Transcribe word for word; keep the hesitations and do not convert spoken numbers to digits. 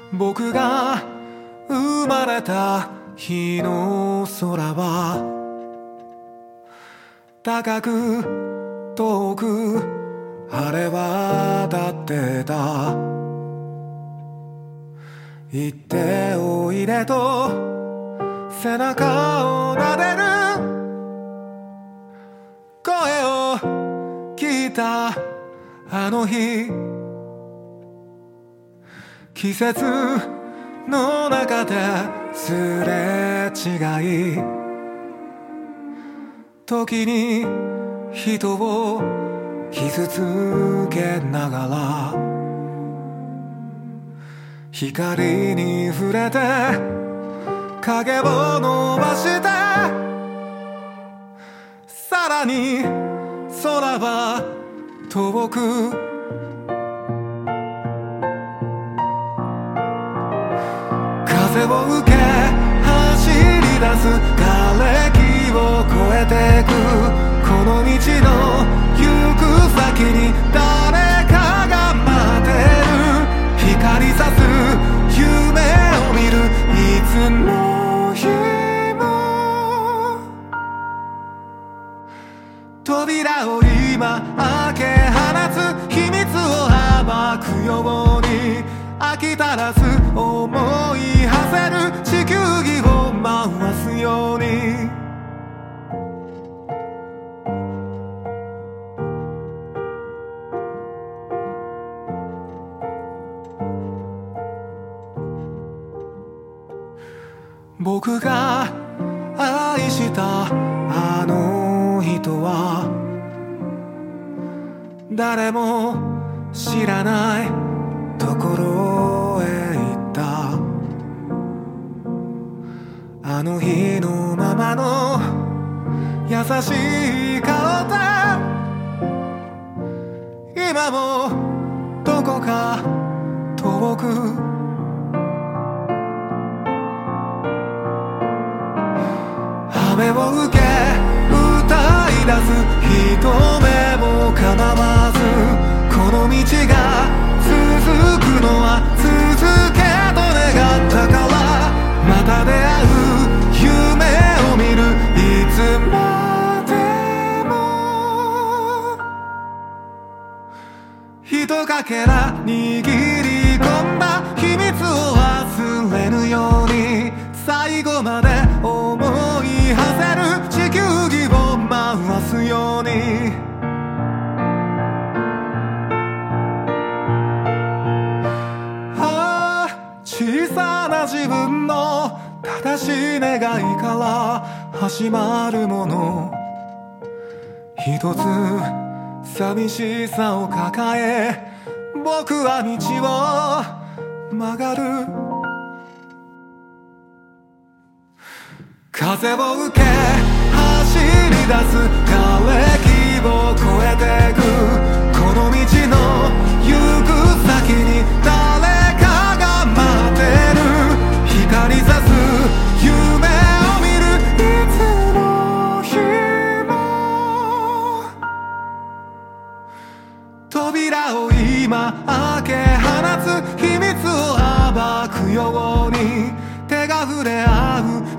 僕が生まれた日の空は高く遠く晴れ渡ってた。行っておいでと背中を撫でる声を聞いたあの日、季節の中ですれ違い、時に人を傷つけながら光に触れて影を伸ばして、さらに空は遠く風を受け走り出す瓦礫を越えてく、この道の行く先に誰かが待ってる、光さす夢を見るいつの日も、扉を今開け放つ秘密を暴くように、飽きたらす思い馳せる地球儀を回すように、僕が愛したあの人は誰も知らないところへ行った。あの日のままの優しい顔で今もどこか遠く雨を受け歌い出す人目も構わず、この道が続くのは続けと願ったから、また出会う夢を見るいつまでも、ひとかけら握り込んだ秘密を忘れぬように、最後まで思い馳せる地球儀を回すように、小さな自分の正しい願いから始まるもの、一つ寂しさを抱え僕は道を曲がる。風を受け走り出す瓦礫を越えてく、この道の行く先に誰かが待ってる、光さす夢を見るいつの日も、扉を今開け放つ秘密を暴くように、手が触れ合う